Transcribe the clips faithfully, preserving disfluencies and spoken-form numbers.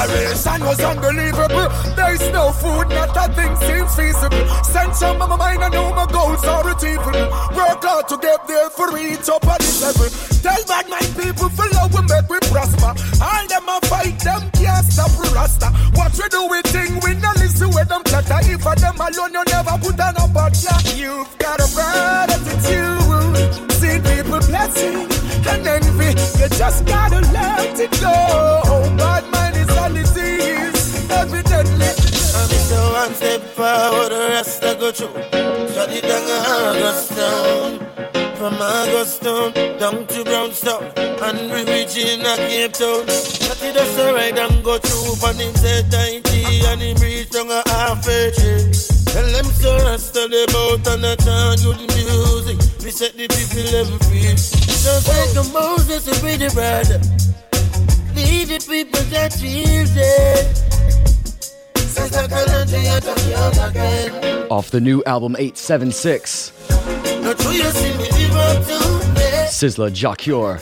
Preparation was unbelievable. There is no food, not a thing seems feasible. Central my mind, I know my goals are achievable. Work hard to get there for reach up at this level. Tell bad my people follow we make we prosper. All them a fight, them can't stop we rasta. What we do we think, we not listen where them chatter. If for them alone you never put on a butt. You've got a bad attitude. See people blessing and envy. You just gotta let it go. Bad mind is a disease, evidently. I'm so one step forward, the rest I go through. Shut it down, August down. From Augustown down to Brownstown, and we reach in a Cape Town. Shut it down, so right and go through. From him said ninety, and him reach down a half a tree. Tell them so rasta the boat and a chant good music. We set the people level free. Just like the Moses to be the brother. Lead the people that feels it. Off the new album eight seven six, Sizzla Jahcure.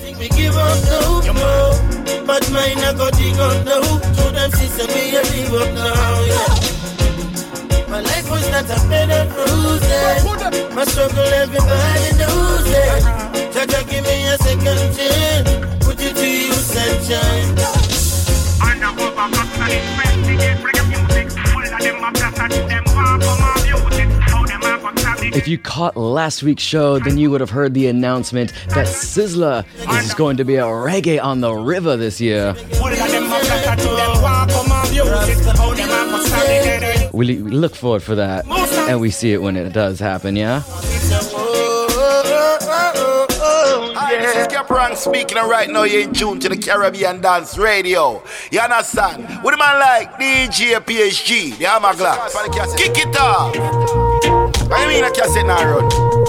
But mine I got dig up now. Show them sister me a live up now, yeah. My life was not a bed of roses. My struggle everybody knows it. Jaja give me a second chance. Put it to you sunshine. And I'm over back to investigate reggae music. All of them are black and them want for my music. How them are for savage. If you caught last week's show, then you would have heard the announcement that Sizzla is going to be a Reggae on the River this year. We look forward for that, and we see it when it does happen, yeah? Hi, this is Caprang speaking, and right now you're in tune to the Caribbean Dance Radio. You understand? What do man like? D J P H G, the Hammer Glass. Kick it off. I mean, I can't sit now, run.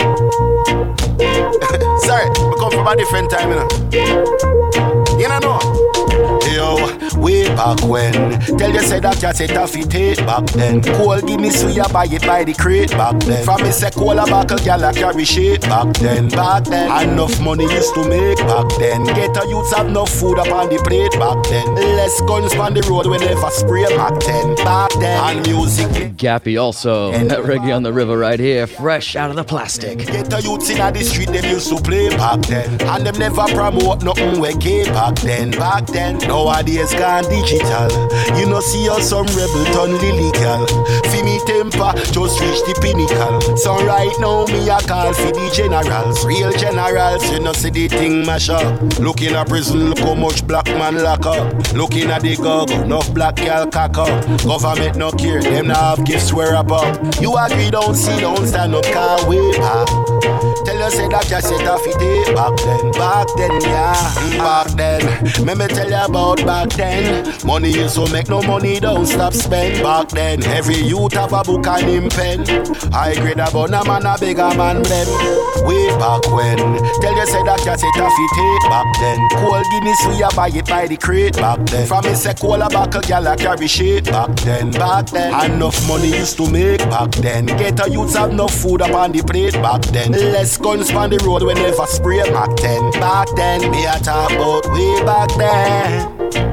Sorry, we come from a different time, you know. You know. Yo, way back when, tell you say that you said that it take back then. Coal give me so you buy it by the crate back then. From me say coal a buckle, gyal a carry shit back then. Back then, enough money used to make back then. Get a youths have enough food up on the plate back then. Less guns on the road we never spray back then. Back then, and music. Gappy also, that Reggae on the River right here, fresh out of the plastic. Get a youths in the street, them used to play back then. And them never promote nothing we gave back then. Back then, nowadays gone digital. You know see us some rebel turn lyrical. Feel me temper just reach the pinnacle. So right now me a call for the generals. Real generals, you know see the thing mash up. Looking at prison, look how much black man lock up. Looking at the go-go, enough black girl cock up. Government no care, them now have gifts where up up. You agree, don't see, don't stand up, car way back. Tell you say that you said that it day back then. Back then, yeah, back then. Me me tell you about back then. Money used to make no money, don't stop spend. Back then, every youth have a book and him pen. High grade a bun a man a bigger man them. Way back when, tell you say that you said that it day back then. Coal Guinness we a buy it by the crate back then. From me say coal a buckle, gyal a carry shit back then. Back then, enough money used to make back then. Get a youths have enough food up on the plate back then. Less guns on the road we never spray back then. Back then, me a talk about way back then.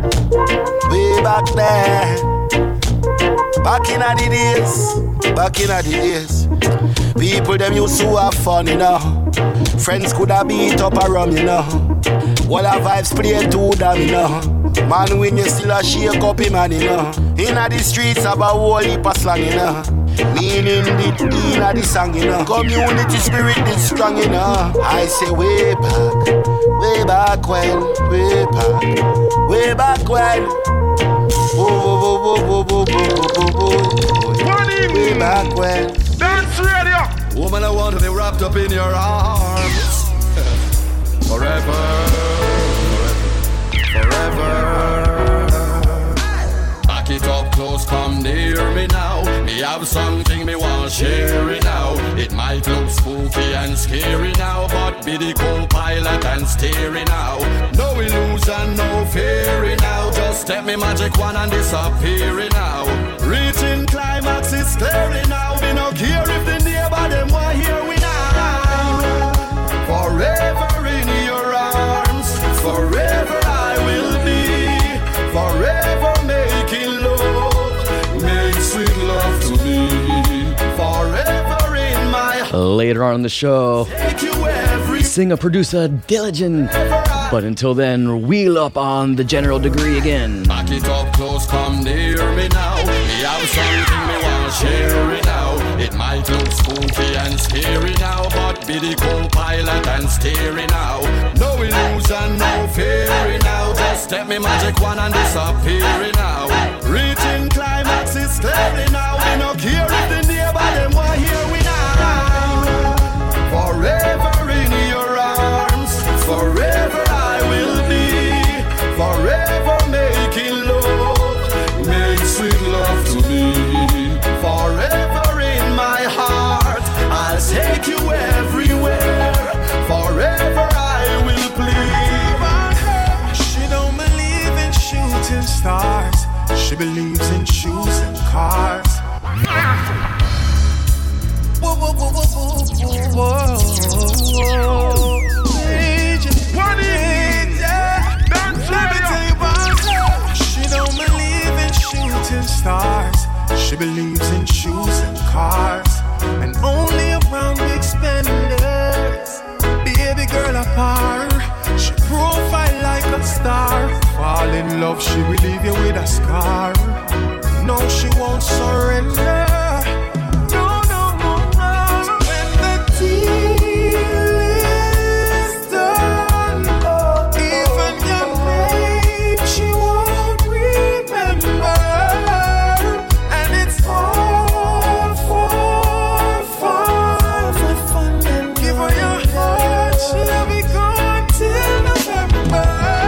Way back then. Back in the days. Back in the days. People them used to have fun, you know. Friends could have beat up a rum, you know. What a vibes play to them, you know. Man, when you still a shake up him, man, you know. Inna the streets have a whole heap of slang, you know. Meaning the inna the song, you know. Community spirit is strong, you know. I say way back, way back when, way back, way back when. Whoa, whoa, whoa, whoa, whoa, whoa, whoa, whoa. Way back when. Dance radio. Woman, I want to be wrapped up in your arms forever, forever. Back it up close, come near me now. Me have something me want share it now. It might look spooky and scary now, but be the co-pilot and steering now. No illusion, no fear now. Just step me magic one and disappear now. Reaching climax is clear now. We no care if the neighbor them want hear we now. Forever in your arms, forever I will be. Forever may later on in the show. Singer producer Diligent. But until then, wheel up on the general degree again. Back it up close, come near me now. Me have something me want share it now. It might look spooky and scary now, but be the co-pilot and steering now. No illusion, no fear now. Just step me magic one and disappear now. Reaching climax is clearly now. We no care if the neighbor them want hear we now. Forever in your arms, forever I will be. Forever making love, make sweet love to me. Forever in my heart, I'll take you everywhere. Forever I will plead. She don't believe in shooting stars. She believes in shoes and cars. Whoa, whoa, whoa, whoa, whoa, whoa, whoa. What is it? Let me tell you about her. She don't believe in shooting stars. She believes in shoes and cars, and only around big spenders. Baby girl apart, she profile like a star. Fall in love, she will leave you with a scar. No, she won't surrender. No, no, no, no. So when the deal is done, even your name she won't remember. And it's all for fun, for fun. And give her your heart, she'll be gone till November.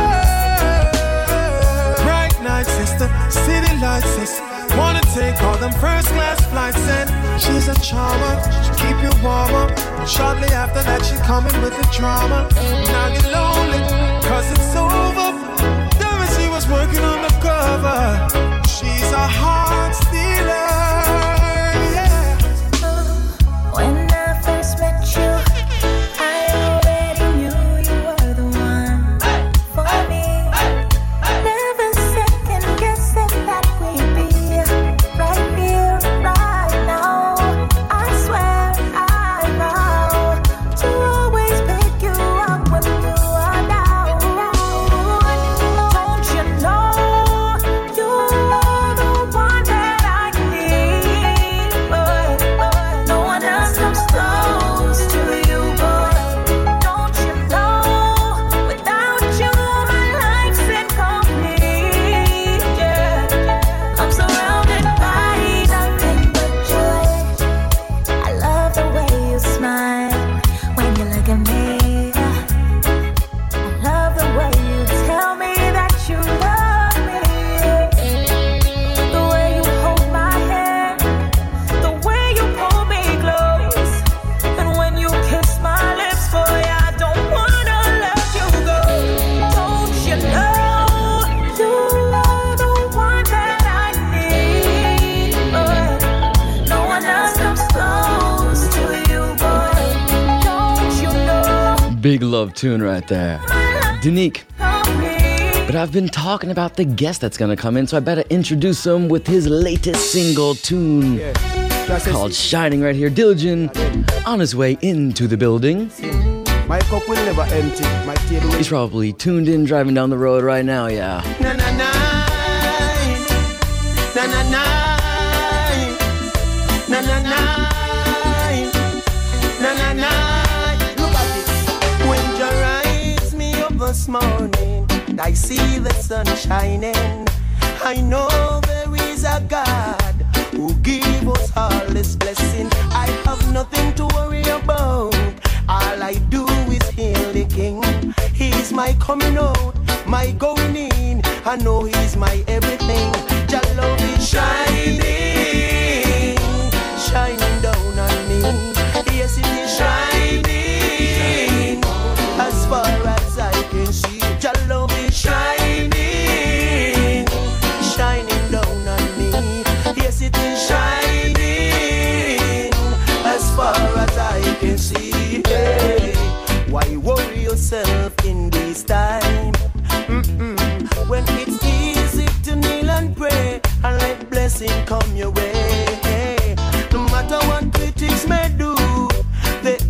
Bright nights, sister, city lights, sister. Wanna take all them first class flights, and she's a charmer. She keep you warmer. Shortly after that, she coming with the drama. Now you're lonely, cause it's over. Then when she was working on the cover, she's a heart stealer. Yeah. When I first met you, I already knew you were the one for me. Never second guessing that we'd be right here, right now. I swear I vow to always pick you up when you are down. Don't you know you are the one that I need, boy? No one else comes close to you, boy. Don't you know without you my life's incomplete? Yeah, I'm surrounded by nothing but joy. I love the way you smile when you look at me. I love the way you tell me that you love me. The way you hold my hand, the way you pull me close, and when you kiss my lips, boy, I don't wanna let you go. Don't you know you are the one that I need, boy? No one else comes close to you, boy. Don't you know Big love tune right there. Danique. complete? But I've been talking about the guest that's gonna come in, so I better introduce him with his latest single tune called Shining right here. Diligent on his way into the building. My cup will never empty. My table He's probably tuned in driving down the road right now, yeah. Na na na, na na na, na na na, na na na. Look at this. When you rise me up this morning, I see the sun shining. I know there is a God who give us all this blessing. I have nothing to worry about. All I do is hail the King. He's my coming out, my going in. I know He's my everything. Your love is shining, shining down on me. Yes, it is shining. As far as I can see, your love is shining, shining down on me. Yes, it is shining. As far as I can see. Hey, why worry yourself in this time? Mm-mm. When it's easy to kneel and pray and let blessing come your way. No matter what critics may do, they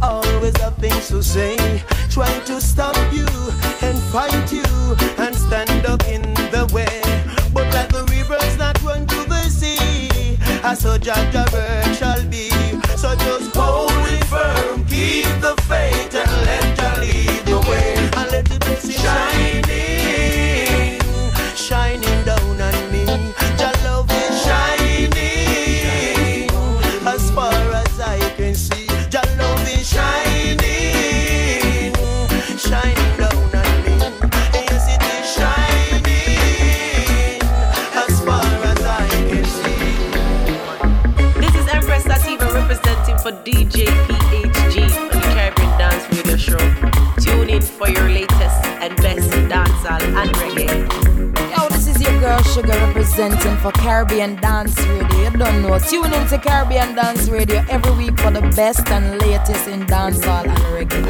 say, try to stop you and fight you and stand up in the way. But like the rivers that run to the sea, as so judge your word shall be. So just hold it firm, keep the faith, and let Jah lead the way. And let the blessing shining, shining down on me. Jah love is shining, as far as I can see. Jah love is shining, shining down on me. Yes, it is shining, as far as I can see. This is Empress Sativa representing for D J P H G on the Caribbean Dance Radio Show. Tune in for your latest and best dancehall and reggae. Yo, this is your girl Sugar representing for Caribbean Dance Radio. You don't know. Tune in to Caribbean Dance Radio every week for the best and latest in dancehall and reggae.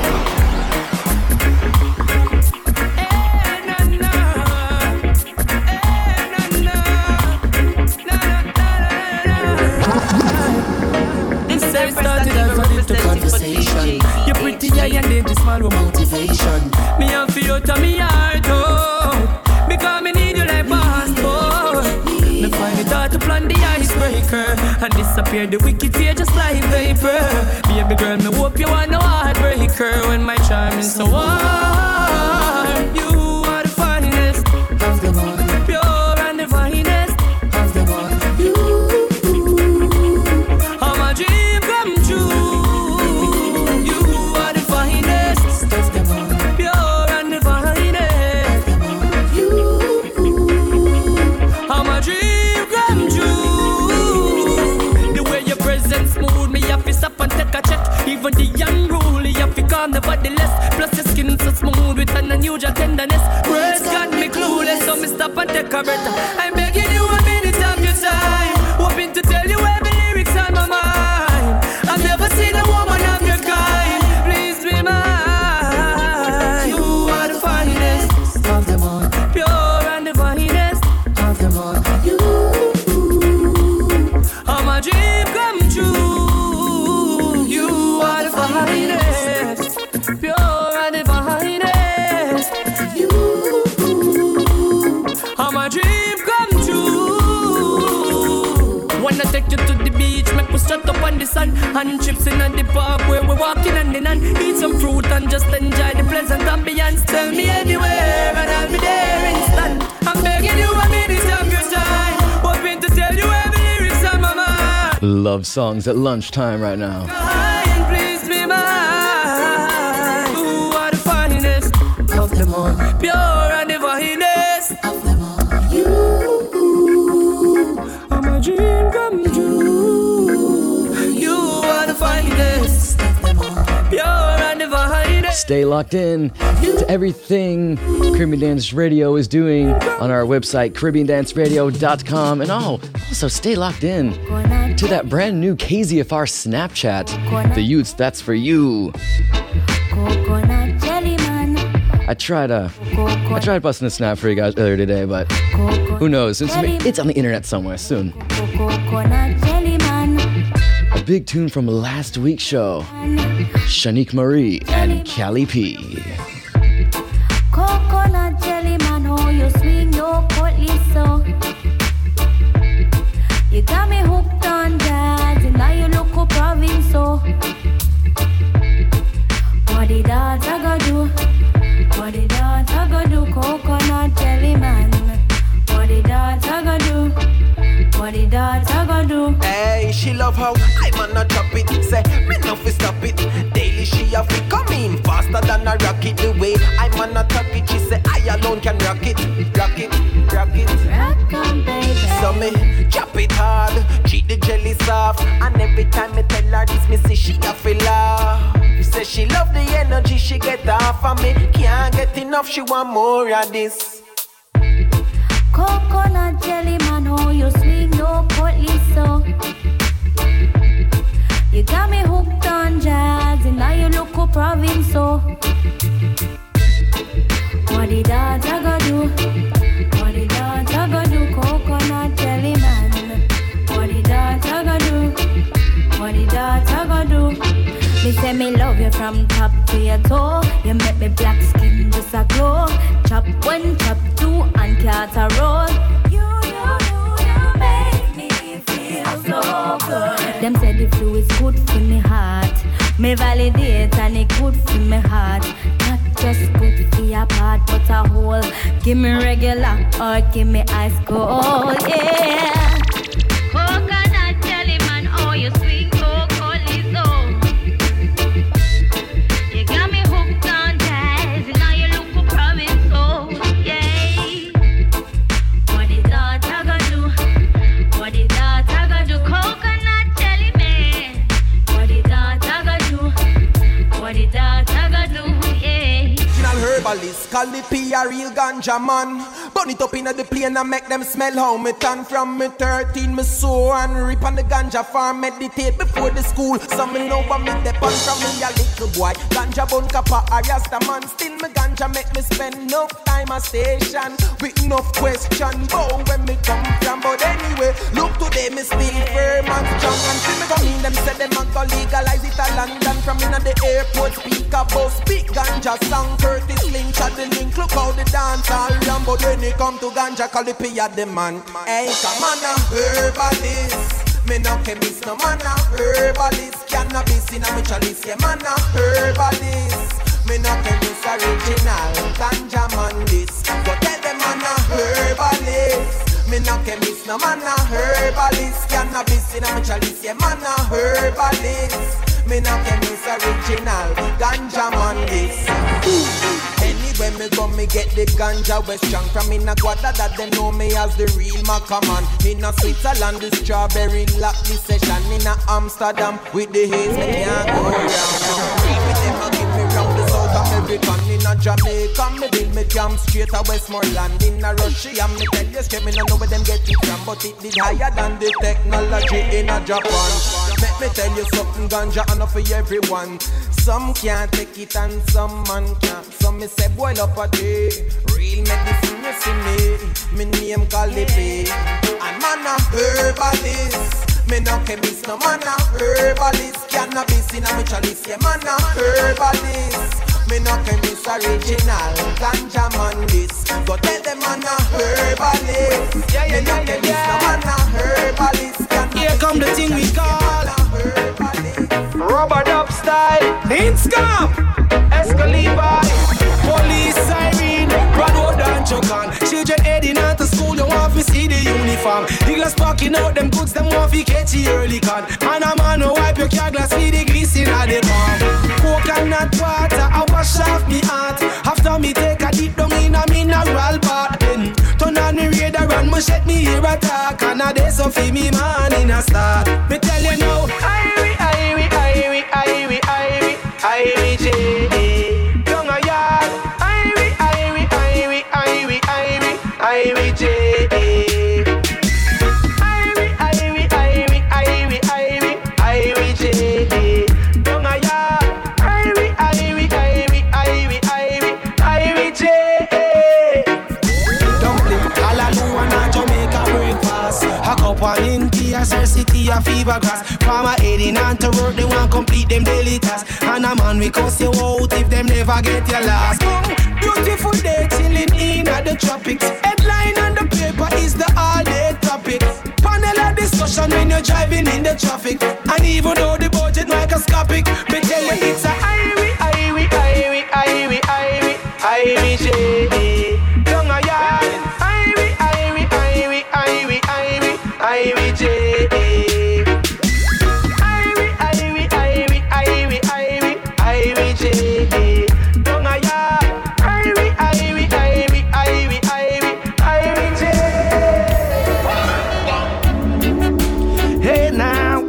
You're pretty high and then small with motivation. Me have feel out of me heart, oh, because me need you like passport. Me find it hard to plan the icebreaker and disappear the wicked fear just like vapor. Baby girl, me hope you want no heartbreaker when my charm is so warm. You are the finest of the one, pure and the finest of the one. You, how my dream come true. Even the unruly, you feel calm, nevertheless. Plus your skin so smooth with an unusual tenderness. Words got me clueless, so me stop and take a breath. I'm begging you a minute of your time, hoping to tell you every lyrics on my mind. I've never seen a woman of your kind. Please be mine. You are the finest of them all, pure and the finest of them all. You, how my dream come true. Pure and the finest. You, how my dream come true. Wanna take you to the beach, make us strut up on the sun, and trips in at the park where we're walking hand in hand. Eat some fruit and just enjoy the pleasant ambience. Tell me anywhere and I'll be there instant. I'm begging you a minute of your time, hoping to tell you every lyrics on my mind. Love songs at lunchtime right now. Of them all, pure and the finest of them all. You, how my dream come true. You are the finest of them all, pure and the finest. Stay locked in to everything Caribbean Dance Radio is doing on our website, Caribbean Dance Radio dot com. And oh, also stay locked in to that brand new K Z F R Snapchat. The youths, that's for you. I tried uh, I tried busting a snap for you guys earlier today, but who knows? It's, it's on the internet somewhere soon. A big tune from last week's show, Shanique Marie and Cali P. Coconut jelly man, how you swing your cutlass so. You got me hooked on jazz, and now you look up province so. What did I gotta do? What did I gotta do? Coconut jelly man. What did I gotta do? What did I gotta do? Hey, she love how I man not drop it. Say, me no fi stop it. Daily she have to come in faster than a rocket. The way I man not talk it, she say I alone can rock it, rock it, rock it. Rock on, baby. So me chop it hard, treat the jelly soft, and every time me tell her this, me say she a feel laugh. Say she love the energy she get off of me. Can't get enough, she want more of this. Coconut jelly man, how you swing your cutlass so. You got me hooked on jazz, and now you look up province so. What did I gotta do? What did I gotta do? Coconut jelly man. What did I gotta do? What did I gotta do? Me say me love you you from top to your toe. You make me black skin just a glow. Chop one, chop two, and cat a roll. You, you, you, you make me feel so good. Them say the flu is good for me heart. Me validate and it good for me heart. Not just good for your part, but a whole. Give me regular or give me ice cold, yeah. Coconut jelly man, oh you sweet coconut zone. You got me hooked on jazz, and now you look for promise, oh yeah. What is that I gonna do? What is that I gonna do? Coconut jelly man. What is that I gonna do? What is that I gonna do? Yeah. Herbalist, call the P a real ganja man. Burn it up in the plane and make them smell how me turn from me thirteen. Me sow and rip on the ganja farm, meditate before the school. Some me know what me depend from me a little boy. Ganja bun kappa a rasta man. Still me ganja make me spend enough time a station with enough question. Bow when me come from, but anyway, look today me still firm and strong. And see me come in, them say them a go legalize it a London. From in the airport, speak a bus, speak ganja song. Curtis Lynch at the link, look how the dance all run. But when it come to ganja, call the P a the man. Hey, come on a herbalist. Me no chemist, no man a herbalist. Cannabis in a me chalice, yeah man a herbalist. Me no chemist original, ganja man this. Go tell them man a herbalist. Me no chemist, no man a herbalist. Cannabis in a me chalice, yeah man a herbalist. Me no chemist original, ganja man this. Anyway me go me get the ganja we strong. From in a guada that they know me as the real Macaman. In a Switzerland the strawberry lock this session. In a Amsterdam with the haze me can't go round. With them a give me round the South American. In a Jamaica me build me camp straight to Westmoreland. In a Russia me tell you straight me no know where them get it from. But it did higher than the technology in a Japan. Let me tell you something, ganja enough for everyone. Some can't take it and some man can't. Some me say boil up a day. Real medicine you see me. Me name Calipe. And man a herbalist. Me no chemist, no man a herbalist. Cannabis in a me chalice, yeah man a herbalist. Me no chemist original, ganja man this. Go tell them man a herbalist. Yeah, yeah, me no yeah, chemist, yeah. No man a herbalist. Cannabis. Here come the thing we call rubber dub style. Inscom, Escalibar, police siren, Bradwood and Chocan. Children heading out to school, you want to see the uniform. Dealers packing out them goods, them want to catch the early con. And a man who wipe your car glass, see the grease in the palm. Coconut water, I wash off me heart. After me take a deep down in a mineral bath. Then turn on the radar and me shake me hear attack. And a day so feel me man in a start. Me tell you now, Irie, Irie, Irie, Irie, Irie, Irie J. Down a yard, Irie, Irie, Irie, Irie, Irie, Irie J. Irie, Irie, Irie, Irie, Irie, Irie J. Down a yard, Irie, Irie, Irie, Irie, Irie, Irie J. Dumpling, Hallelujah, and Jamaica breakfast. A cup one in tea, a city, a fever grass. Farmer heading on to work, they want complete them daily tasks. And a man we cuss you out if them never get your last. Beautiful day chilling in at the tropics. Headline on the paper is the all-day topic. Panel of discussion when you're driving in the traffic. And even though the budget microscopic, me tell you it's a Irie, Irie, Irie, Irie, Irie, Irie J. Down a yard, Irie, Irie, Irie, Irie, Irie, Irie J. Irie, Irie, Irie, Irie, Irie, Irie J. Down a yard, Irie, Irie, Irie, Irie, Irie, Irie J. Hey now,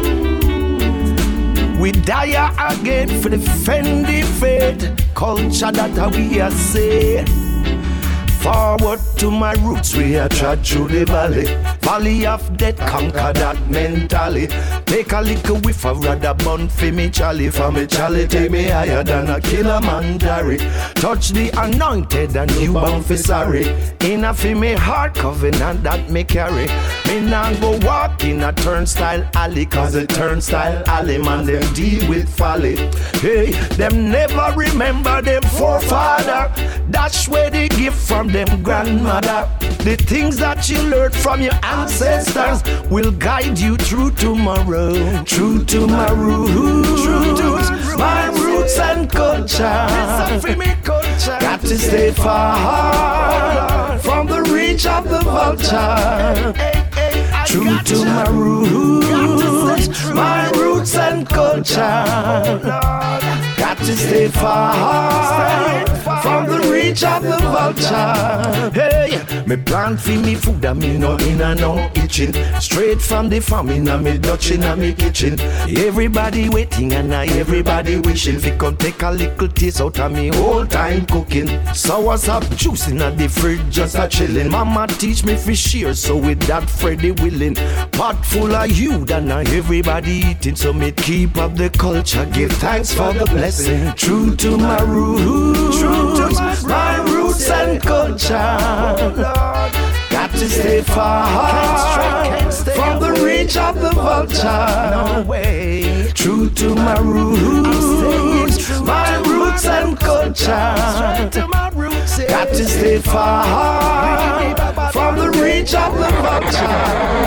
we die again for the Fendi faith culture that we are say. Forward to my roots, we are trod through the valley. Valley of death, conquer that mentally. Take a little whiff of rather bun for me chally. For me chally, take me higher than a killer mandari. Touch the anointed and you bound for sorry. In a for me heart covenant that me carry. Me nah go walk in a turnstile alley, cause a turnstile alley man them deal with folly. Hey, them never remember them forefather. That's where they give from them grandmother. The things that you learned from your ancestors will guide you through tomorrow. Through to my roots, my roots and culture. Got to stay far from the reach of the vulture. True to my roots, my roots and culture. Got to stay far from the reach of the vulture. Hey, me plant for me food and me no in and no itching. Straight from the farm in a me Dutch in a me kitchen. Everybody waiting and I everybody wishing fi come take a little taste out of me whole time cooking. Sours up juice in a the fridge just a chilling. Mama teach me fi share, so with that Freddy willing. Pot full of you and now everybody eating, so me keep up the culture. Give thanks for the blessing. True to my roots, true to my roots and culture. Got to stay far from the reach of the vulture. True to my roots, my roots and culture. Got to stay far from the reach of the vulture.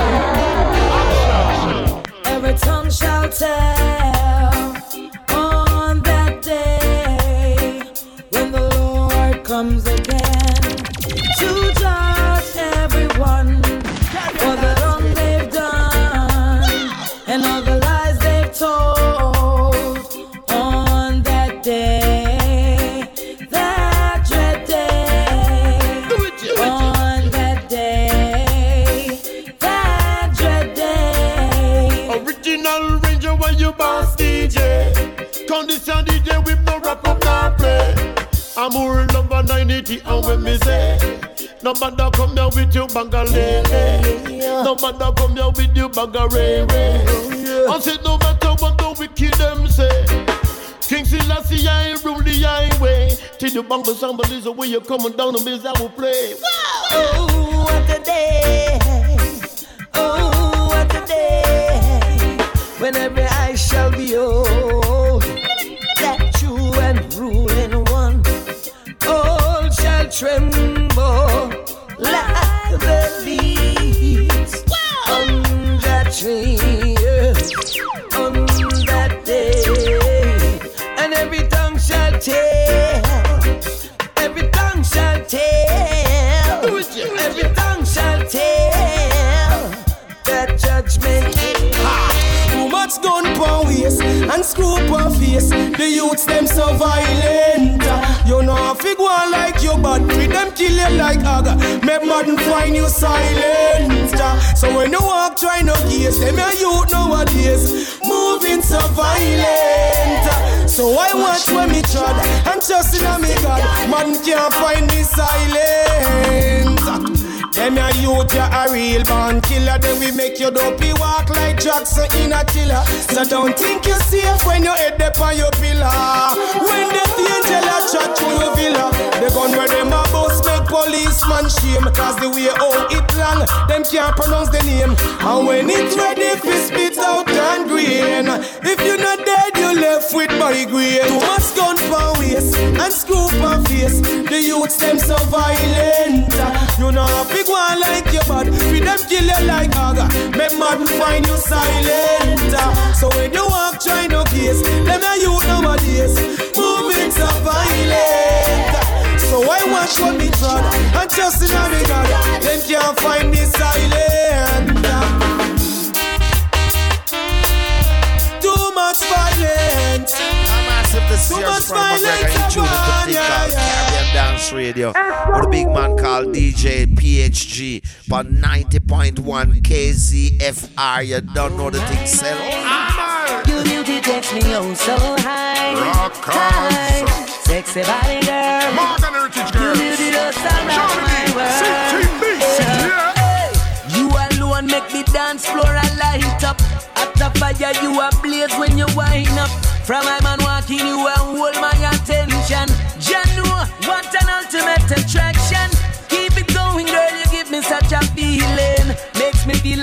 Every tongue shall tell on that day when the Lord comes again to judge everyone for the wrong they've done and all the lies they've told on that day, that dread day, on that day, that dread day. Original Ranger when you boss D J, condition D J with no rap up no play. I'm more number ninety and when me say no matter come here with you bangalele, no matter come here with you bangarere. I said no matter what the wicked them say, King Selassie I rule the highway. Till you bang with somebody's the way you're coming down the biz I will play. Oh, what a day, oh, what a day, when every eye shall behold that true and ruling one. All shall tremble like the leaves on that tree, on that day, and every tongue shall tell, every tongue shall tell, every tongue shall tell that judgment. Too much gun per waist and screw per face. The youths them so violent. You know I fig one like you, but with them kill you like aga. Make modern find you silent. So when you walk try no case, them your youth nowadays moving so violent. So I watch when me trod and trust in a me God. Man can't find me silent. Them your youth, you a real born killer. Then we make you dopey walk like Jackson in a chiller. So don't think you're safe when you head up on your pillar. When the angel a chat to your villa, the gun where them a bust make policeman shame. Cause the way out it long, them can't pronounce the name. And when it's ready, fi spit out gangrene. If you're not dead, you left with body green. Too much gun for waist and screw for face. The youths them so violent. You know a big one like your bad, fi them kill you like aga. Make man find you silent. So when you walk try no case, them a youth nowadays moving so violent. So I watch what me trod and just in a me God, them can't find me silent. Too much violence. Too much violence. Yeah, yeah. Dance Radio with a big man called D J P H G for ninety point one K Z F R. You don't know the thing sell. Your beauty takes me oh so high. Rock high. Sexy body girl. Morgan Heritage girl. Your beauty does sound like my world. Yeah. You alone make me dance floor and light up. After fire you a blaze when you wind up. From my man walking you and hold my attention. Janu, what an ultimate attraction. Keep it going girl, you give me such a feeling. Makes me feel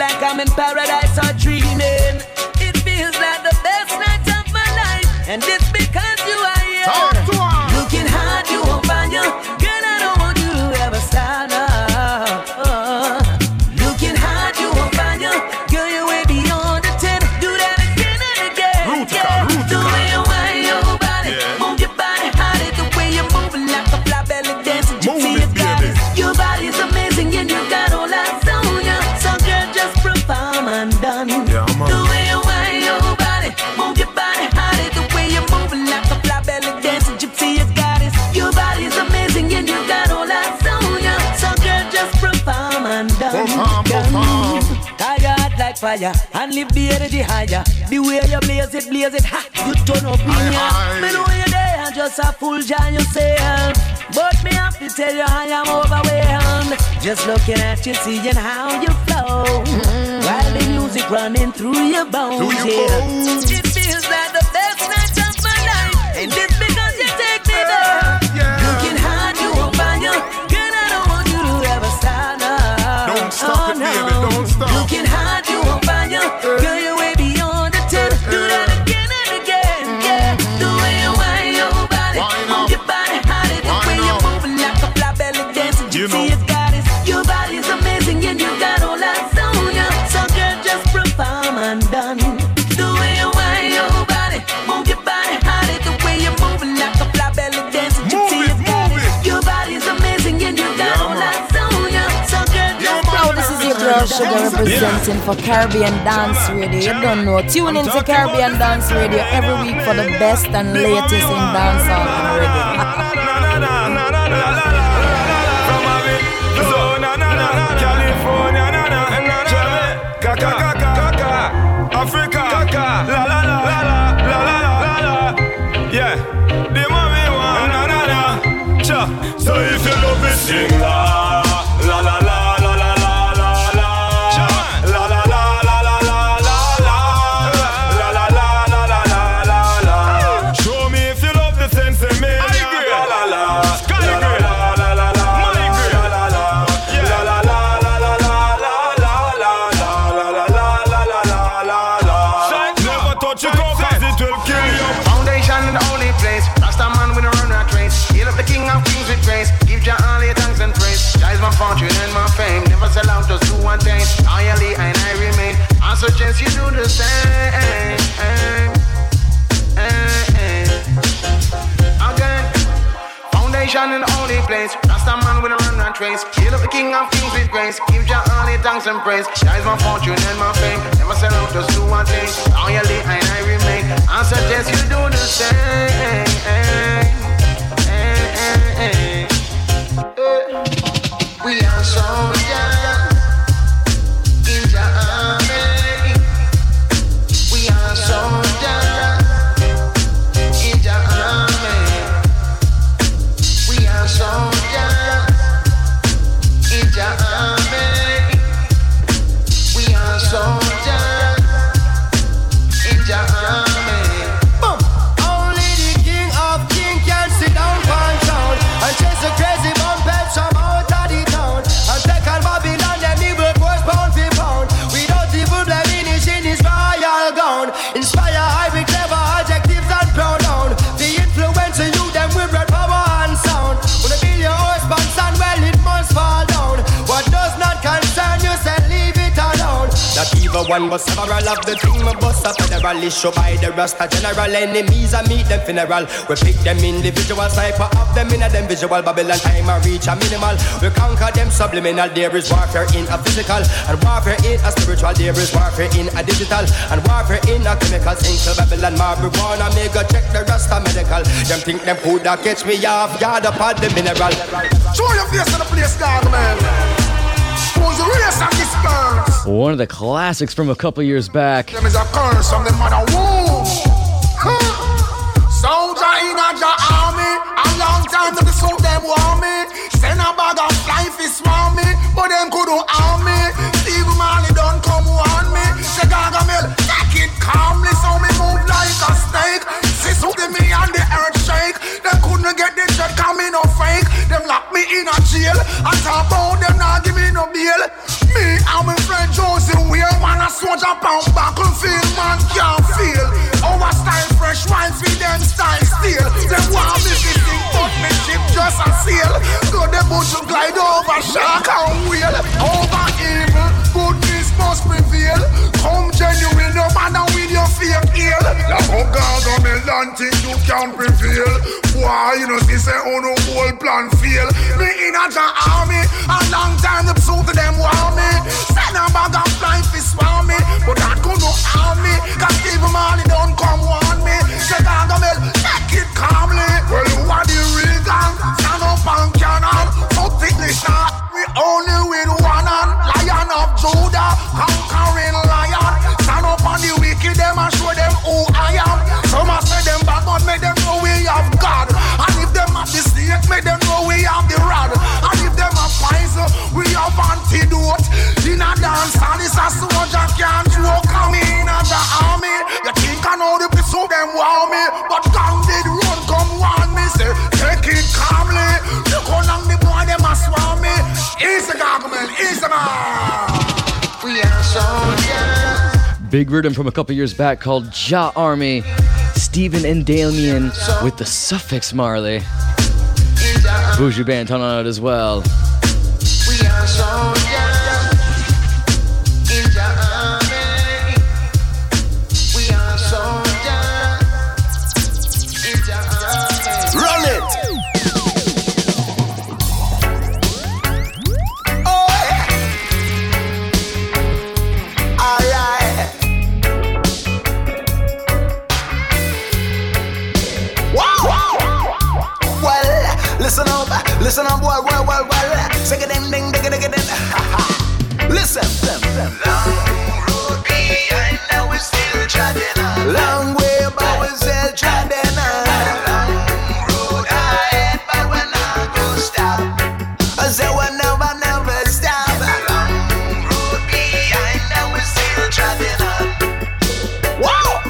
in paradise or dreaming. It feels like the best night of my life, and it's because you are here. Talk to her. Looking hard, you won't find you. Girl, I don't want you to ever stop. Uh, looking hard, you won't find you. Girl, you're way beyond the ten. Do that again and again. Rutica, yeah. Rutica. The way you wind your body, Yeah. move your body, hide it. The way you're moving like a fly belly dancing. You Move see it, your baby. body. Your body's amazing and you got all eyes on you. So girl, just perform and done. Yeah, man. The way you wind your body, move your body, hide it. The way you're moving like a fly belly dancing. Gypsy, you got it. Your body's amazing and you got all eyes on you. So girl, just perform and done. Perform, perform. I got like fire and lift the energy higher. The way you blaze it, blaze it, ha, you turn up in Aye, ya. aye. Me know you there, just a fool John yourself. But me have to tell you I am overwhelmed. Just looking at you, seeing how you flow. While the music running through your bones, Through your yeah. bones. It feels like the best night of my life, and it's because you take me there. Yeah. Looking hard, you won't find you. Girl, I don't want you to ever stop. No. Don't stop it, no. baby, don't stop. Looking hard, you won't find you. Girl, you're way beyond the ten. Do that again and again, yeah. The way you wind your body, Wind move up. your body, hide it. The way Wind you're up. moving like a fly belly dancing. You You see know. it, got it. Your body's amazing and you got all eyes on you. So girl, just perform and done. The way you wind your body, move your body, hide it. The way you're moving like a fly belly dancing. You Move see it, it, got move it. Your body's amazing and you got Yeah, all man. eyes on you. So girl, Yeah, just man. Yo, this is your girl Sugar representing for Caribbean Dance Radio. You don't know. Tune in to Caribbean Dance Radio every week for the best and latest in dancehall and reggae. Africa, la la la la la la la la la. Yeah, the mommy one, na na na. Cha. So if you love it, sing la la la la la la la la la. La la la la la la la la. La la la la la la la la. Show me if you love the sense of me. La la la. La la la la la la. La la la. La la la la la la la la la la la la la la la. Never touch it, cause it will kill you. Foundation in the only place. Rasta man with a run rat race. Hail up the king of kings with grace. Give Jah all your thanks and praise. Jah is my fortune and my fame. Never sell out, just do one thing. Loyally and I remain. I suggest you do the same. Again. Foundation in the only place. Rasta man with a run rat race. Hail up the king of kings with grace. Give Jah all your thanks and praise. Jah is my fortune and my fame. Never sell out, just do one thing. Loyally and I remain. I suggest you do the same. We are soldiers in the army. We are soldiers in the army. We are soldiers in the army. We are soldiers in the army. Boom. Only the king of kings can sit down one town and chase the crazy bumpers from out of the town and take on Babylon, them evil force pound for pound. Without evil blemish in his royal gown. Inspire high with clever adjectives and pronoun. The influence of you, them with red power and sound. When they build your horse bands and well it must fall down. What does not concern you, say leave it alone. Not even one but several of the team of bust a federal issue by the Rasta general. Enemies and meet them funeral. We pick them individual cipher of them in a them visual. Babylon time I reach a minimal. We conquer them subliminal. There is warfare in a physical and warfare in a spiritual. There is warfare in a digital and warfare in a chemical. Into Babylon marijuana. Make a check the Rasta medical. Them think them coulda catch me off guard upon the mineral. Show your face to the place, dog, man. Who's the race of this curse? One of the classics from a couple years back. Them is a curse from the mother womb. Huh. Soldier in a Jah army. A long time to the suit them want me. Send a bag of life is swarm me. But them couldn't harm me. Steve Marley don't come warn me. Chicago Mill, take it calmly. So me move like a snake. Sis who give me and the earth shake. Them couldn't get the jet coming no fake. Them lock me in a jail. And talk about them not give me no bail. Me and my friend chosen way, man, a soldier pound battlefield, man can't feel. Our style fresh wine, feed them style still. Them want me to sing, but me ship just a sail. So them boat to glide over shark and whale. Over evil, goodness must prevail. Come genuine, no matter with your fake ill. Like how government land think you can prevail. Why, you know, see say, oh no, whole plan fail. Me in a John army, a long time the pursuit to them want me. Send a bag of flying fish for me, but that could no harm me. Cause Steve Marley don't come want me. Say Gargamel, take it calmly. Well, you are the real gang, stand up and cannon. So thickly shot, we only with one hand. Lion of Judah, conquering lion. Stand up on the wicked, them and show them who I am. Some a say them bad, but make them know we have God. And if them have the snake, make them know we have the rod. And if them have poison, we have antidote. In a dance, and it's a soldier can't joke. Come in as the army. You think I know the pursuit them want me, but gang did run, come want me. Say, take it calmly. Look how long the boy them a swarm me. Easy government, easy man. We are soldiers. Big rhythm from a couple years back called Ja Army. Stephen and Damian with the suffix Marley. Buju Banton on it as well. We are soldiers in the army. We are soldiers in the army. Run it! Oh yeah! Alright. Wow! Well, listen up, listen up, well, well, well, well. Sing it, ding, ding, ding, ding, ding. Listen. Long road behind, now we're still treading on. Long way, but we're still treading on. Long road ahead, but we're not gonna stop. I say we'll never, never stop. Long road behind, now we're still treading on. Wow!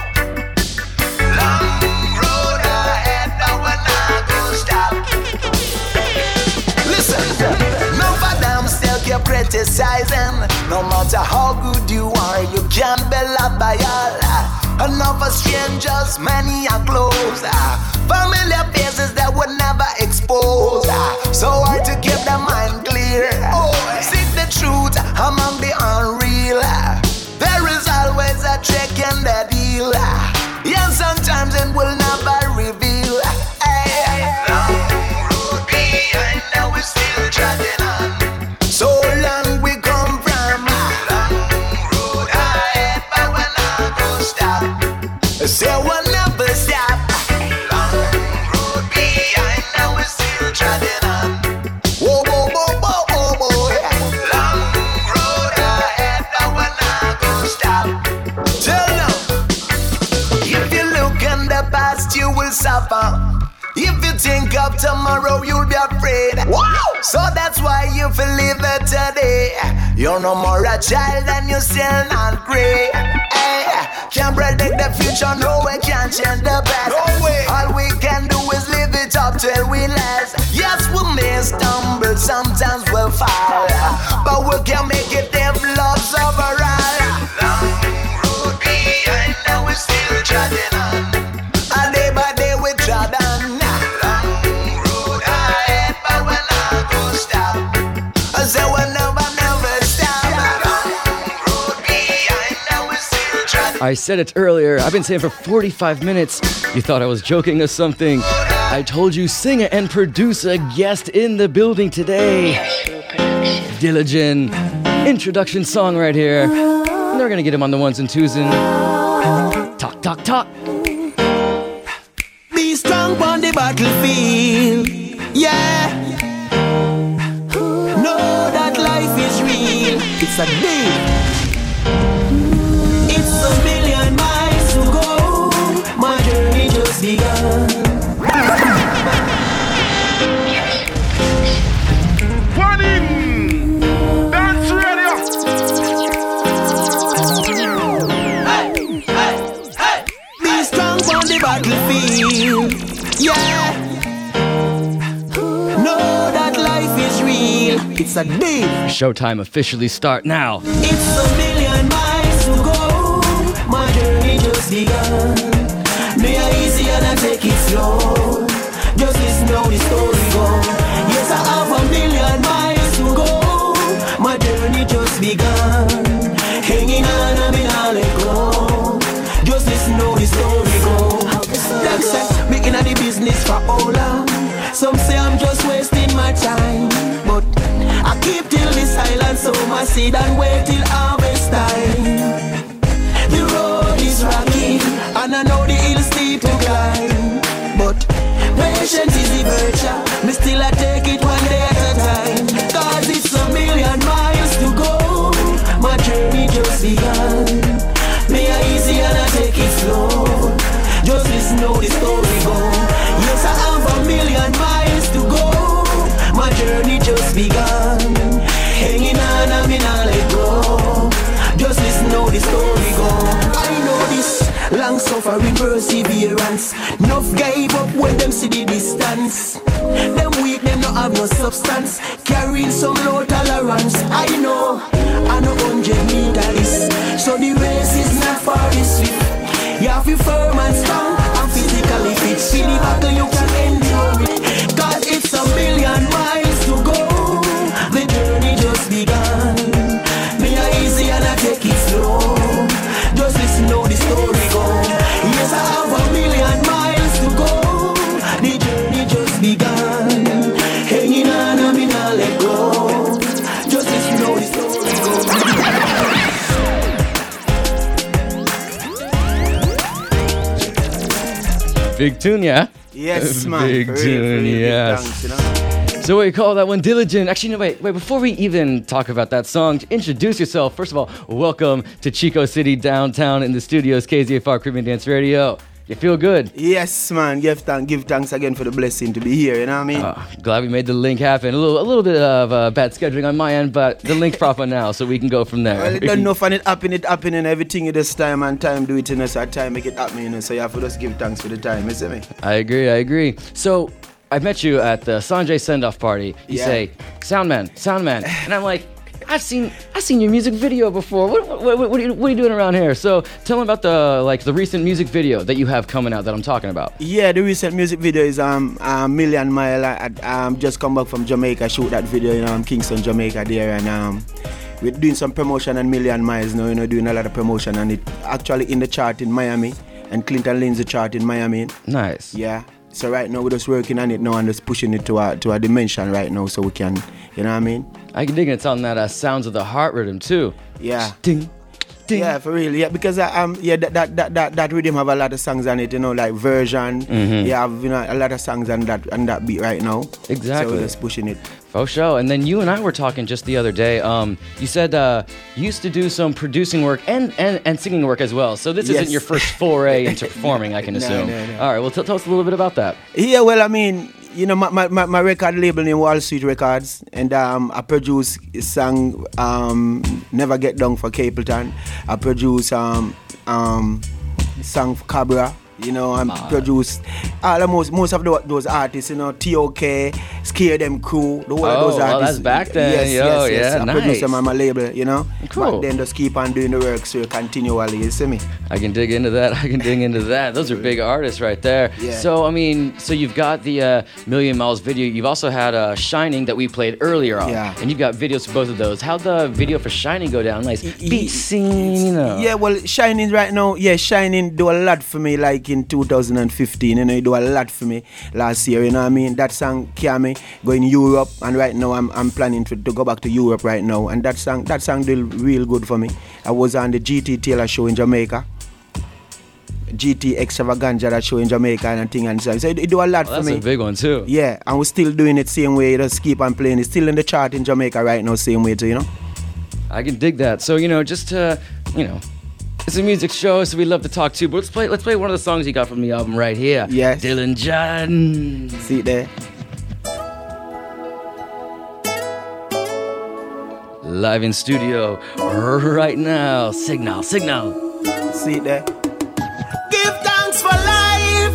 Long road ahead, but we're not gonna stop. Listen, no for them still keep criticizing. No matter how good you are, you can't be loved by all. Enough of strangers, many are close. Familiar faces that would never expose. So hard to keep the mind clear. Seek the truth among the unreal. There is always a trick in the deal. Yes, sometimes it will never reveal. Hey. Long road behind, now we're still treading on. So long we come from. Long road ahead, but we're not gonna stop. Say we'll never stop. Long road behind, now we're still treading on. Whoa, whoa, whoa, whoa, whoa, whoa. Long road ahead, but we're not gonna stop. Tell them. If you look in the past, you will suffer. If you think of tomorrow, you'll be afraid. Wow! So that's why you feel live it today. You're no more a child and you're still not great. Hey, can't predict the future, no way can't change the past. No way. All we can do is live it up till we last. Yes, we may stumble, sometimes we'll fall, but we can make it if love's overall. Long road behind, now we're still treading on. A day by day we trod on. Long road ahead, but we're not gonna stop. I say we'll never, never stop. Long road behind, now we're still treading on. I said it earlier, I've been saying for forty-five minutes. You thought I was joking or something. I told you singer and producer guest in the building today. Diligent. Introduction song right here. And they're gonna get him on the ones and twos and talk, talk, talk. Be strong on the battlefield. Yeah. Know that life is real. It's a day. It's a million miles to go. My journey just begun. Warning! Dance radio! Hey, hey, hey. Be strong on the battlefield. Yeah. Know that life is real. It's It's a deal. Showtime officially start now. It's a million miles to go. My journey just begun. May I easy and I take it slow. Just listen how the story go. Yes, I have a million miles to go. My journey just begun. Hanging on, I mean, I'll let go. Just listen how the story go. Them say, making of the business for all long. Some say I'm just wasting my time, but I keep till the silence, so my seed and wait till harvest time. The road is rocky, and I know the hills steep to climb, but patience is the virtue. Me still I take it one day at a time. Cause it's a million miles to go. My journey just begun. Me a easy and I take it slow. Just listen how the story go. Yes, I have a million miles to go. My journey just begun. Hanging on, I mean I let go. Just listen how the story go. I know this long suffering perseverance. Enough gave up when them see the distance. Them weak, them not have no substance. Carrying some low tolerance. I know, I know hundred meter. So the race is not for the swift. You have to be firm and strong and physically fit. See the battle you can endure it. Cause it's a million miles to go. The journey just begun. Me a easy and I take it slow. Just listen how the story go. Yes, I have a million miles to go. The journey just begun. Hanging on, I mean I let go. Just listen how the story go. Big tune, yeah? Yes, man. Big For real, tune, for real, big yes. thanks, you know? So what you call that one, Diligent? Actually, no, wait, wait. Before we even talk about that song, introduce yourself. First of all, welcome to Chico City downtown in the studios, K Z F R Caribbean Dance Radio. You feel good? Yes, man. Give thanks, give thanks again for the blessing to be here. You know what I mean? Uh, glad we made the link happen. A little, a little bit of uh, bad scheduling on my end, but the link's proper now, so we can go from there. Well, it don't know fun it happen, it happen and everything in this time and time do it in us. At time make it happen, you know. So you have to just give thanks for the time. You see me? I agree. I agree. So I met you at the Sanjay send-off party. You Yeah. say, "Soundman, Soundman," and I'm like, I've seen I've seen your music video before. What what, what, what, are you, what are you doing around here? So tell me about the like the recent music video that you have coming out that I'm talking about. Yeah, the recent music video is um a million mile. I um just come back from Jamaica, shoot that video in um, Kingston, Jamaica there, and um we're doing some promotion on Million Miles now. You know, doing a lot of promotion, and it actually in the chart in Miami, and Clinton Lindsay chart in Miami. Nice. Yeah. So right now we're just working on it now and just pushing it to a to a dimension right now, so we can, you know what I mean? I can dig it. It's on that uh, Sounds of the Heart rhythm too. Yeah. Ding, ding. Yeah, for real. Yeah, because uh, um yeah that, that that that that rhythm have a lot of songs on it, you know, like Version. Mhm. You have, you know, a lot of songs on that on that beat right now. Exactly. So we're just pushing it. For sure. And then you and I were talking just the other day. Um, you said uh, you used to do some producing work and, and, and singing work as well. So this Yes. isn't your first foray into performing, I can No, assume. no, no. All right. Well, t- tell us a little bit about that. Yeah, well, I mean, you know, my, my, my my record label name Wall Street Records, and um, I produce a song um, Never Get Down for Capleton. I produce um, um, song for Cabra. You know, I produce all most most of the, those artists. You know, T O K, Scare Them Crew. The whole of Oh, those well, artists. that's back then. Yes, Yo, yes, yes. yeah, I produce nice. them on my label. You know, Cool. But then just keep on doing the work so continually. You see me? I can dig into that. I can dig into that. Those are big artists right there. Yeah. So, I mean, so you've got the uh, Million Miles video. You've also had uh, Shining that we played earlier on. Yeah. And you've got videos for both of those. How'd the video for Shining go down? Nice beat scene, you know. Yeah, well, Shining right now, yeah, Shining do a lot for me, like in two thousand fifteen, you know, it do a lot for me last year, you know what I mean? That song carry me going Europe, and right now I'm I'm planning to, to go back to Europe right now, and that song that song did real good for me. I was on the G T Taylor show in Jamaica, G T Extravaganza, that show in Jamaica and thing, and so it, it do a lot Well, for that's me. a big one too. Yeah, and we're still doing it same way, just keep on playing. It's still in the chart in Jamaica right now, same way too, you know? I can dig that. So, you know, just to, you know, it's a music show, so we love to talk too. But let's play let's play one of the songs you got from the album right here. Yes. Dylan John. See it there? Live in studio right now. Signal, signal. See it there? Give thanks for life.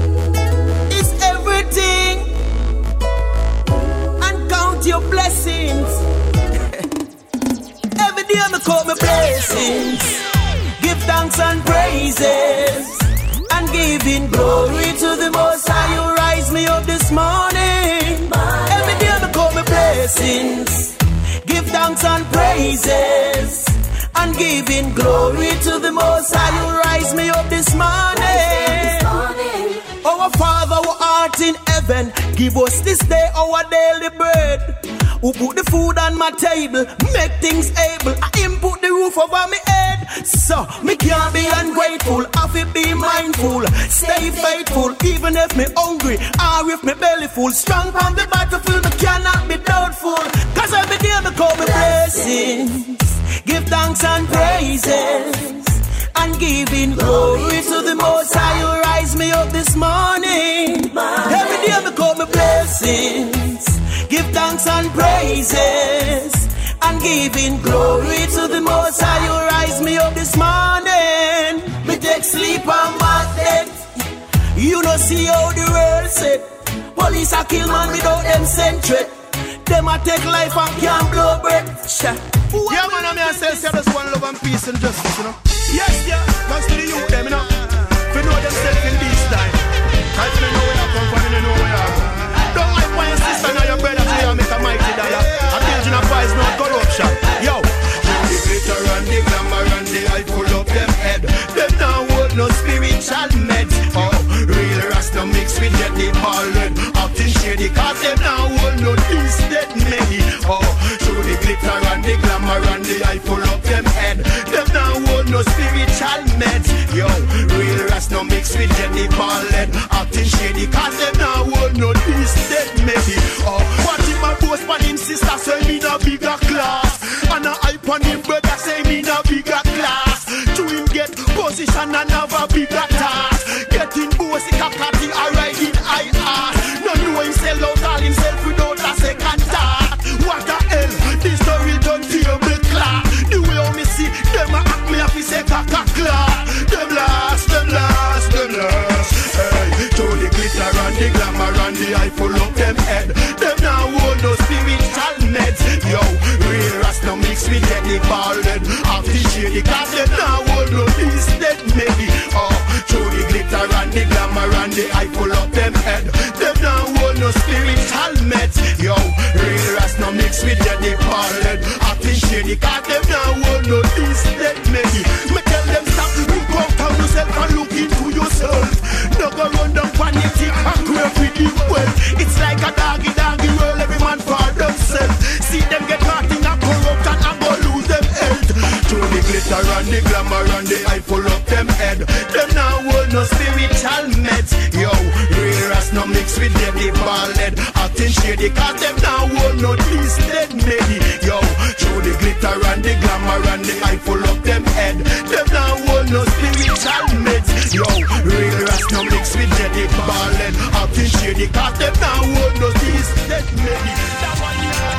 It's everything. And count your blessing. day me count my blessings, give thanks and praises, and giving glory to the Most High. You rise me up this morning. Every day me count my blessings, give thanks and praises, and giving glory to the Most High. You rise me up this morning. Our Father who art in heaven, give us this day our daily bread. Who put the food on my table, make things able. I him put the roof over my head. So me can't be ungrateful, I feel be mindful. Stay faithful, even if me hungry or if me belly full. Strong on the battlefield, me cannot be doubtful. Cause every day me call me blessings, give thanks and praises, and giving glory to the Most High. You rise me up this morning. Every day me call me blessings, give thanks and praises, and giving glory to the Most High. You rise me up this morning. Me take sleep on my dead. You know see how the world said. Police a kill man without them sentry. Them a take life and can't blow breath. Yeah, man, I'm here to say this one love and peace and justice, you know. Yes, yeah, thanks to the youth, them, you know. We know themselves in this time. I don't know where I come from, you know where I go. Don't like my sister, now your brother, so you make a mighty dollar. I'm building a prize, not corruption. Yo, the glitter and the glamour and the hype full up them head. Them now hold no spiritual meds. Oh, real rasta mix with get the ball red. Acting shady, cause them now hold no this dead many. Oh, show the glitter and the glamour and the hype full up them head. Them now hold no spiritual meds. Yo, real rasta mix with get the ball red. Acting shady, cause them now hold no this dead many. Oh, what if my boss pan him sister say me in a bigger class, and a hype on him brother say me in a bigger class. To him get position and have a bigger task. Getting bossy kakati or riding high ass. No know himself out all himself without a second thought. What the hell, this story done table class. The way how me see them a act me happy say kaka class. Them last, them last, them last. Hey, to the glitter and the glamour and the eye full up them head. Them now hold no spiritual meds. Yo, real rasta mix with any ball head. Acting shady cause them now hold no this dead maybe. Oh, to the glitter and the glamour and the eye full up them head. Them now hold no spiritual meds. Yo, real rasta mix with any ball head. Acting shady cause them now hold no this dead maybe. Me tell them stop, look out on yourself and look into yourself. No go run down vanity and grab with the well. It's like a doggy doggy world, every man for themselves. See them get caught in a corrupt and I'm gonna lose them health. To the glitter and the glamour and the eye full up them head. Them now hold no spiritual meds. Yo, real ras no mix with them the ball head. Acting shady cause them now hold no this dead lady. Yo, to the glitter and the glamour and the eye full up them head. Them now hold no spiritual meds. Yo, real ras no mix with them the ball head. Acting shady cause them now hold no this dead lady. That one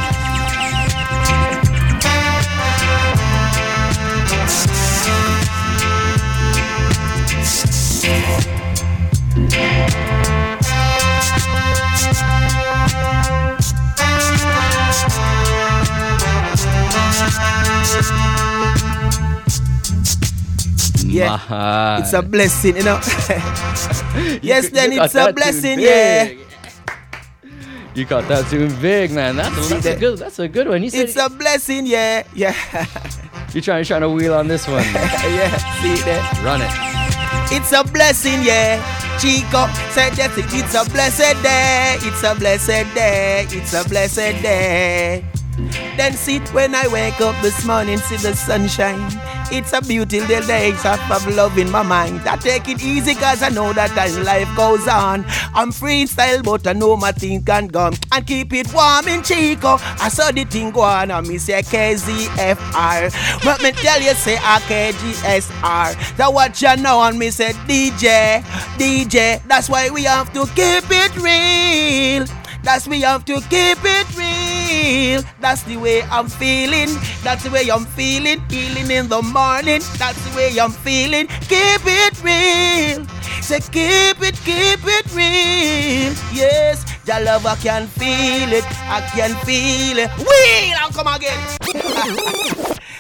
Yeah, Man. it's a blessing, you know. Yes, You- then you it's got a that blessing, tune yeah. big. You got that tune big, man. That's a, that's a good. That's a good one. You said It's a blessing, yeah, yeah. you're trying trying to wheel on this one. Yeah, see there. Run it. It's a blessing, yeah. Chico said that it's a blessed day. It's a blessed day. It's a blessed day. Then sit when I wake up this morning, see the sunshine. It's a beautiful day, it's of love in my mind. I take it easy cause I know that as life goes on. I'm freestyle but I know my thing can go. And keep it warm in Chico. I saw the thing go on and me say K Z F R. But me tell you say a K G S R. That what you know and me say D J, D J. That's why we have to keep it real. That's we have to keep it real. That's the way I'm feeling. That's the way I'm feeling. Healing in the morning. That's the way I'm feeling. Keep it real. Say keep it, keep it real. Yes, your love I can feel it. I can feel it. Wheel and come again.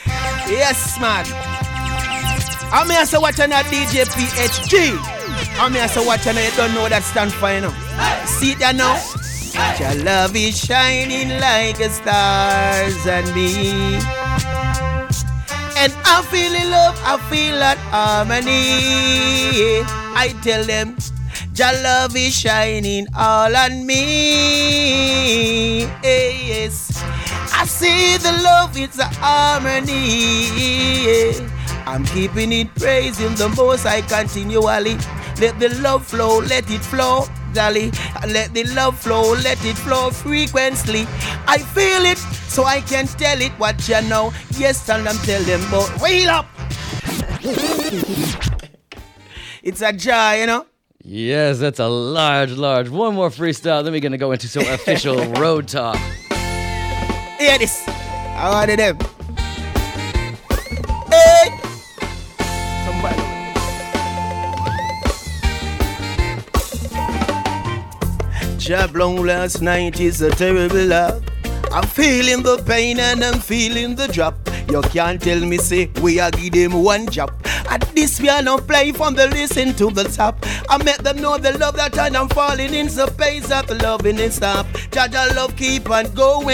Yes, man. I'm here to watch on a D J P H G. I'm here to watch on a, you don't know that stand for, you know. See it there now? Your love is shining like a stars on me. And I feel in love, I feel that harmony. I tell them, your love is shining all on me. Yes, I see the love, it's a harmony. I'm keeping it praising the most I continually. Let the love flow, let it flow, dolly. Let the love flow, let it flow frequently. I feel it, so I can tell it what you know. Yes, and I'm telling but wheel up. It's a joy, you know. Yes, that's a large, large. One more freestyle, then we're gonna go into some official road talk. Hear this. I wanted them. Hey. Somebody. Job long last night is a terrible love. I'm feeling the pain and I'm feeling the drop. You can't tell me, say, we are give them one job. At this we are not playing from the listen to the top. I make them know the love that I am falling in the pace of the loving it stop. Jaja love keep on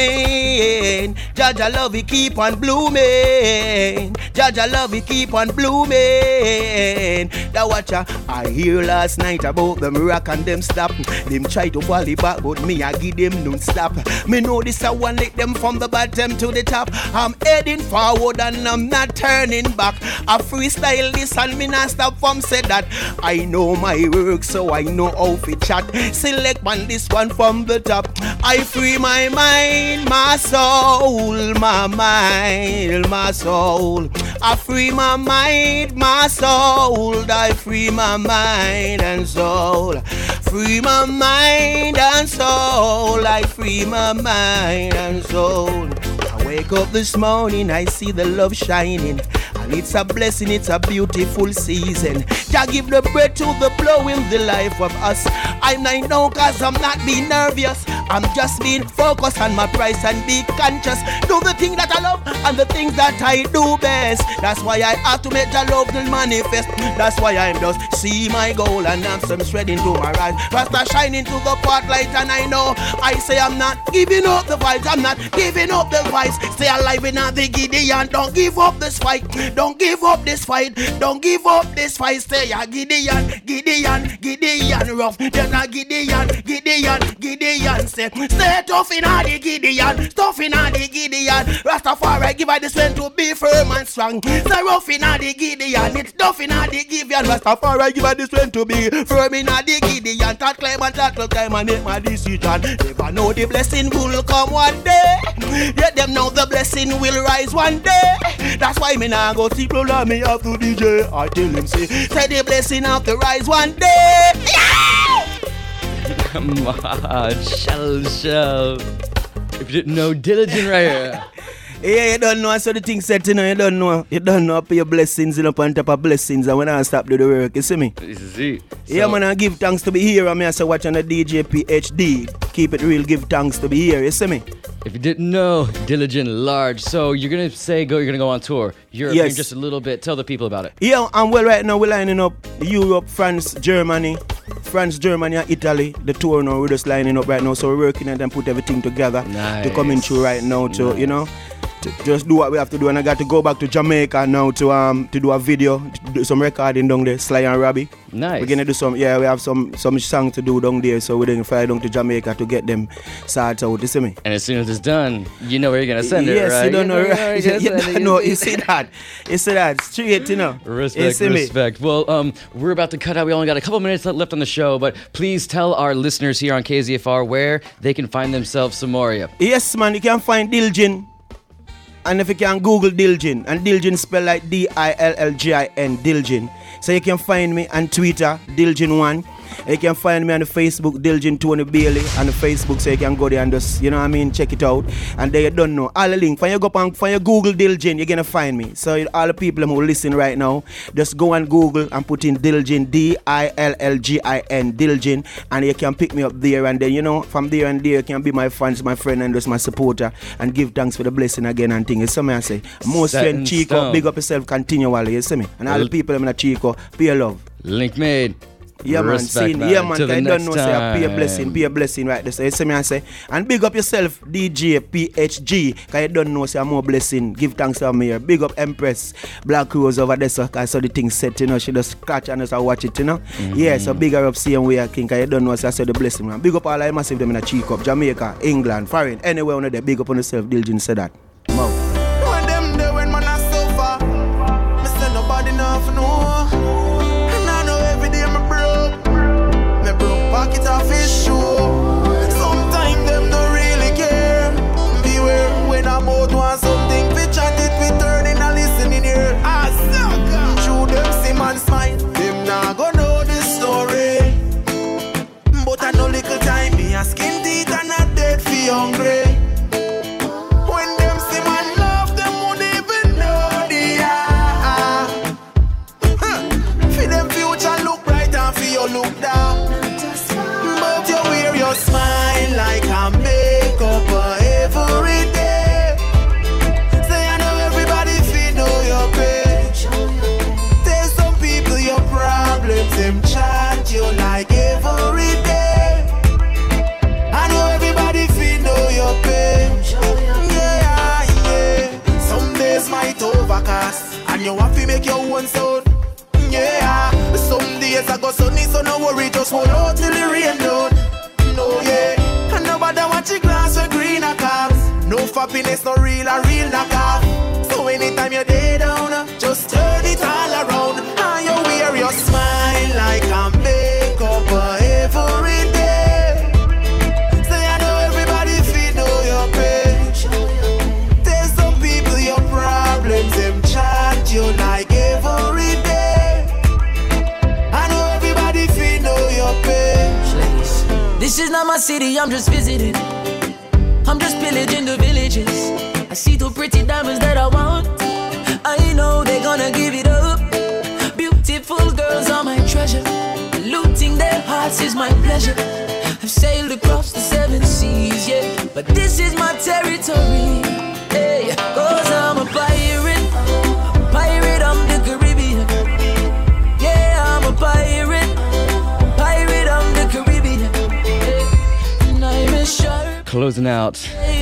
going. Jaja love it keep on blooming. Jaja love it keep on blooming. The watcher I hear last night about them rock and them stop. Them try to fall it back, but me I give them no stop. Me know this I want lick them from the bottom to the top. I'm heading forward and I'm not turning back. I freestyle this and me not stop from say that. I know my work, so I know how to chat. Select one, this one from the top. I free my mind, my soul, my mind, my soul. I free my mind, my soul. I free my mind and soul. Free my mind and soul. I free my mind and soul. I wake up this morning, I see the love shining. And it's a blessing, it's a beautiful season. Jah give the breath to the blow in the life of us. I'm not know cause I'm not being nervous. I'm just being focused on my price and be conscious. Do the thing that I love and the things that I do best. That's why I have to make Jah love to manifest. That's why I'm just see my goal and I'm some shredding to my right. Rasta shining to the spotlight and I know I say I'm not giving up the vibes. I'm not giving up the vibes. Stay alive in the Gideon. Don't give up this fight. Don't give up this fight. Don't give up this fight. Stay a Gideon, Gideon, Gideon rough. Then a Gideon, Gideon, Gideon say stay tough in the Gideon, tough in the Gideon. Rastafari give I the strength to be firm and strong. Stay rough in the Gideon, it's tough in the Gideon. Rastafari give I the strength to be firm in the Gideon. That claim and tackle time and make my decision. Never know the blessing will come one day. Let them know the blessing will rise one day. That's why me now go see people like me have to D J. I tell him say, say the blessing have to rise one day. Yeah! Come on, shell, shell. If you didn't know, diligent right here. Yeah, you don't know, so the thing said, you know, you don't know. You don't know, pay your blessings, you know, on top of blessings, and when I stop do the work, you see me? This is it. Yeah, So- man, I give thanks to be here, I'm here, so watching the D J P H D. Keep it real, give thanks to be here, you see me? If you didn't know, diligent, large. So you're gonna say go. You're gonna go on tour. Europe Yes. in just a little bit. Tell the people about it. Yeah, and well, right now we're lining up Europe, France, Germany, France, Germany, and Italy. The tour now we're just lining up right now, so we're working and then put everything together Nice. to come in through right now to you know. To just do what we have to do, and I got to go back to Jamaica now to um to do a video, to do some recording down there, Sly and Robbie. Nice. We're gonna do some, yeah, we have some some song to do down there, so we're gonna fly down to Jamaica to get them sorted out. You see me? And as soon as it's done, you know where you're gonna send it, yes, right? you don't know, where right? you're You gonna don't send it. know, you see that? You see that? Straight, you know. Respect, You see me? respect. Well, um, we're about to cut out. We only got a couple minutes left on the show, but please tell our listeners here on K Z F R where they can find themselves some more of you. Yes, man, you can find Dilgin. And if you can Google Dilgin, and Dilgin spell like D I L L G I N, Dilgin. So you can find me on Twitter, Dilgin one. You can find me on the Facebook, Dilgin Tony Bailey, on the Facebook, so you can go there and just, you know what I mean, check it out. And there you don't know. All the link, when you go on, when you Google Dilgin, you're going to find me. So all the people who listen right now, just go on Google and put in Dilgin, D I L L G I N, Dilgin, and you can pick me up there. And then, you know, from there and there, you can be my fans, my friend, and just my supporter, and give thanks for the blessing again and things. You see me, I say. Most friend Chico, stone. Big up yourself continually, you see me. And all the people in Chico, pay love. Link made. Yeah, man, Respect, man. Yeah, man, Till I don't know, time. say, be a blessing, be a blessing right there. So you see me, I say, and big up yourself, D J P H G, because you don't know, say, I'm more blessing. Give thanks to me here. Big up Empress, Black Rose over there, so I saw the thing set, you know, she just scratch and just watch it, you know. Mm-hmm. Yeah, so big her up, same way, I think, because you don't know, say, I saw the blessing, man. Big up all I massive them in a cheek up, Jamaica, England, foreign, anywhere on there, big up on yourself, Dilgin said that. Mo. When them there, when man, I suffer, me say nobody know for no. Pocket off his shoe. Sometimes them don't really care. Beware when I'm out want something. We chat it, we turn in and listen in here. Ah, sucker. Shoot them, see man smile. Them not gonna know this story. But I know little time. Me a skin teeth and not dead for hungry. When them see man love, them won't even know the ah. Huh. For them future look bright and for you look down. But you wear your smile like a makeup every day. Say I know everybody feel know your pain. Tell some people your problems, them chat you like every day. I know everybody feel know your pain. Yeah, yeah. Some days might overcast, and you have to make your own sound. Yeah, some days I go sunny, so no worry, just hold out till the rain down. No, yeah, and nobody watch your glass with green a cars. No happiness, no real, a real knockoff. So anytime you're day down, just turn it all around. And you wear your smile like a makeup every day. Say I know everybody feel know your pain. Tell some people your problems, them chat you like every day. This is not my city, I'm just visiting. I'm just pillaging the villages. I see two pretty diamonds that I want. I know they're gonna give it up. Beautiful girls are my treasure. Looting their hearts is my pleasure. I've sailed across the seven seas, yeah, but this is my territory. Hey, cause I'm a pirate. A pirate of the Caribbean. Yeah, I'm a pirate. A pirate of the Caribbean. Closing out,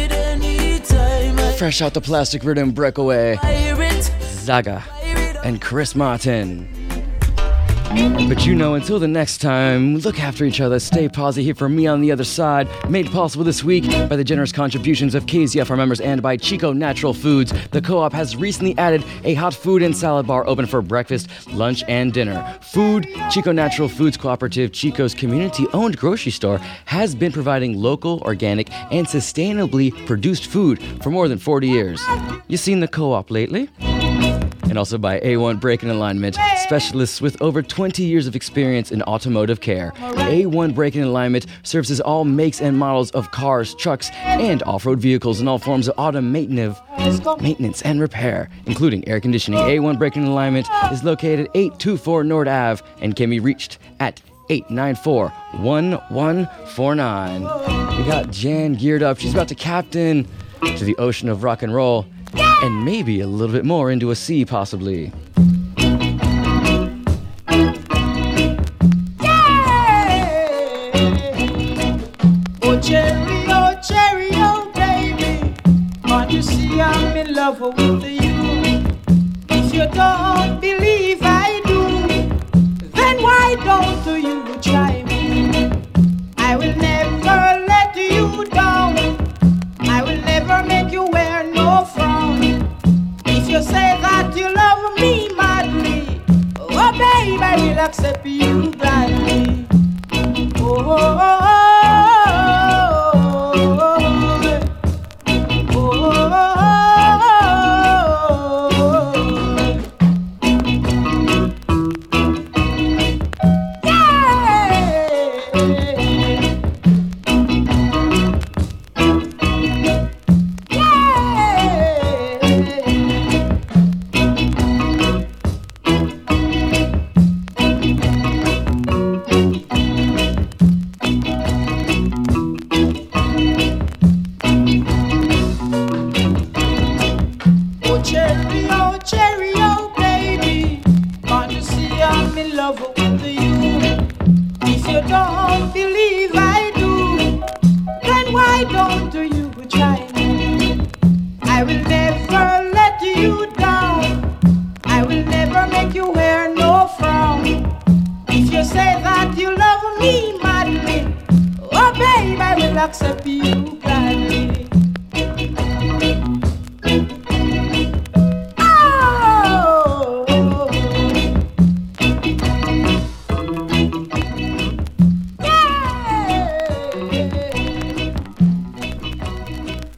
fresh out the plastic rhythm breakaway, Zaga and Chris Martin. But you know, until the next time, look after each other, stay positive. Here from me on the other side, made possible this week by the generous contributions of K Z F R members and by Chico Natural Foods. The co-op has recently added a hot food and salad bar open for breakfast, lunch, and dinner. Food, Chico Natural Foods Cooperative, Chico's community-owned grocery store, has been providing local, organic, and sustainably produced food for more than forty years. You seen the co-op lately? And also by A one Brake and Alignment, specialists with over twenty years of experience in automotive care. A one Brake and Alignment services all makes and models of cars, trucks, and off-road vehicles and all forms of automotive maintenance and repair, including air conditioning. A one Brake and Alignment is located at eight twenty-four Nord Ave and can be reached at eight nine four, one one four nine. We got Jan geared up. She's about to captain to the ocean of rock and roll. And maybe a little bit more into a sea, possibly. Oh, cherry, oh, cherry, oh, baby. Can't you see I'm in love with you? If you don't believe I do, then why don't you try me? I will never let you down. I will never make you wear no frown. If you say that you love me madly, oh babe, I will accept you gladly. Oh, oh, oh, oh, oh, oh, oh. Oh cherry, oh cherry, oh baby, can't you see I'm in love with you? If you don't believe I do, then why don't you try me? I will never let you down. I will never make you wear no frown. If you say that you love me madly, oh babe, I will accept you.